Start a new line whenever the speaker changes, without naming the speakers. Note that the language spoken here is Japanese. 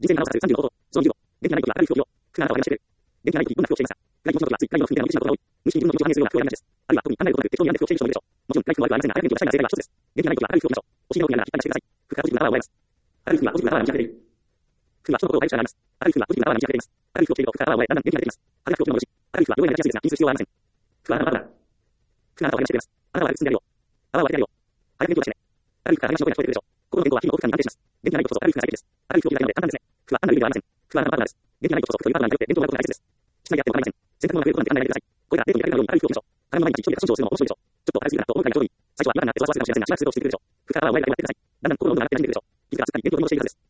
実践に表される35度、その20度、電気がない時は明るい表記を、空が割り出してくれる。電気がない時どんな服を着ていますか。外気の時は暑い、外気の服での無知なことが多い。無視に自分の気持ちを反映するような服を選んだです。あるいは特に考えることなく適当に選んで服を着ている人もいるでしょう。もちろん、外気の悪くはありませんが、あえて気を出したいなら正解は一つです。電気がない時は明るい服を着ましょう。お尻の奥にあるのは引っ張り出してください。服がポジティブなパワーを奪います。明るい服はポジティブなパワーが満ち溢れている。服は人の心を変える力があります。明るい服はポジティブなパワーが満ち溢れています。明るい服を着ていると服からパワーを奪え、だんだん電気が出てきます。派手な服を着るのもよし。明るい服は両へ流れやすいですが、気にする必要はありません。服はあなたのパワーだ。服があなたを励ましてくれます。あなたは悪く進んでやるよ。パワーを当ててやるよ。早く電気を出してね。明るい服から励ましの声が聞こえてくるでしょう。心の電動は日々の奥深みに安定します。電気がないことこそ明るい服が最適です。明るい服を着るだけなので簡単ですね。服は単なる衣類ではありません。服はあなたのパワーです。電気がないことこそ服というパワーによって伝統があることが大切です。室内でやっても構いません。洗濯物が増えることなんて考えないでください。これからデートに出かけるように明るい服を着ましょう。体の前に一人でファッションショーをするのも面白いでしょう。ちょっと晴れすぎるなと思うからちょうどいい。最初は違和感があってそわそわするかもしれませんが、しばらくすると落ち着いてくるでしょう。服からパワーを奪えばやってください。だんだん心の動が上がって馴染んでくるでしょう。いつかすっかり伝統に戻しているはずです。